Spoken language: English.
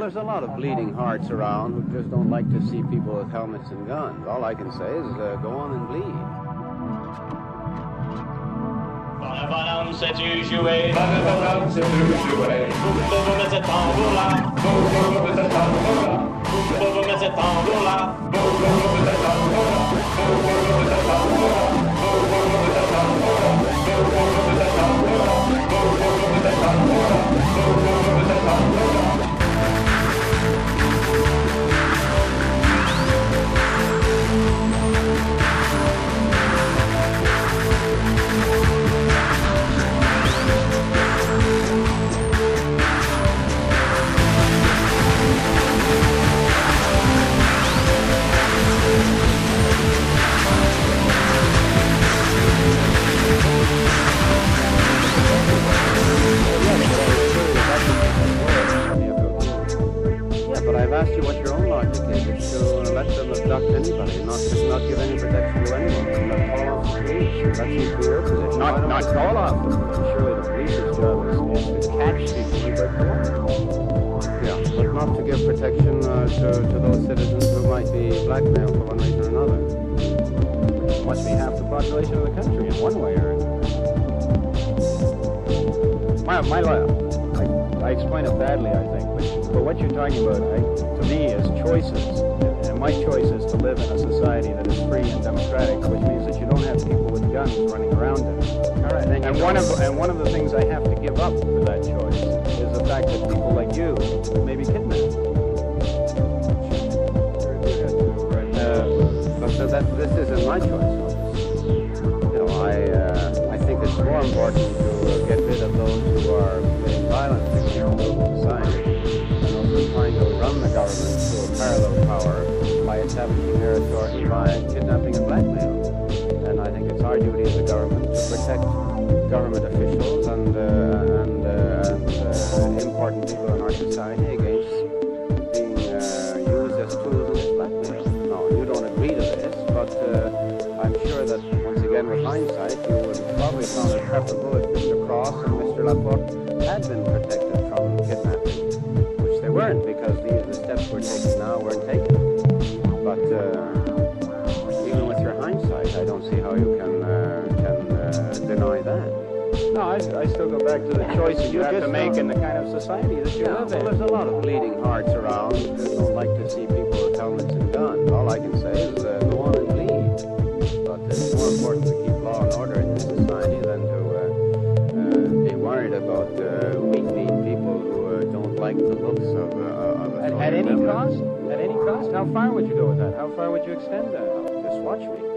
there's a lot of bleeding hearts around who just don't like to see people with helmets and guns. All I can say is go on and bleed. Bonhomme, sais-tu jouer? Bonhomme, sais-tu jouer? Vous mettez cet tambour-là. Vous mettez cet tambour-là. Vous mettez cet tambour-là. Vous mettez cet tambour-là. Vous mettez cet tambour-là. Vous mettez cet tambour-là. Vous mettez cet tambour-là. Vous mettez cet tambour-là. Vous mettez cet tambour-là. But I've asked you what your own logic is. It's to let them abduct anybody, not give any protection to anyone, and not call off the police. That seems to be your position. Not call off the police. Surely the police's job is to catch people who break the law. Yeah, but not to give protection to those citizens who might be blackmailed for one reason or another. It must be half the population of the country in one way or another. I explain it badly, I think, but what you're talking about, to me, is choices. And my choice is to live in a society that is free and democratic, which means that you don't have people with guns running around it. All right, and one of the things I have to give up for that choice is the fact that people like you may be kidnapped. But this isn't my choice. You know, I think it's more important to get rid of those who are committing violence against society and also trying to run the government to a parallel power by establishing their authority by kidnapping and blackmail. And I think it's our duty as a government to protect government officials and important people in our society against being used as tools in this blackmail. No, you don't agree to this, but I'm sure that, once again, with hindsight, you would probably found it preferable if Mr. Cross and Mr. Laporte had been protected from kidnapping, which they weren't, because the steps we're taking now weren't taken. But even with your hindsight, I don't see how you can deny that. No, I still go back to the choices you have to make in the kind of society that you live in. Well, there's a lot of bleeding hearts around who just don't like to see people with helmets and guns. All I can say is go on and bleed. But it's more important to keep law and order in this society than to be worried about weak-kneed people who don't like the looks of At any cost? At any cost? How far would you go with that? How far would you extend that? Just watch me.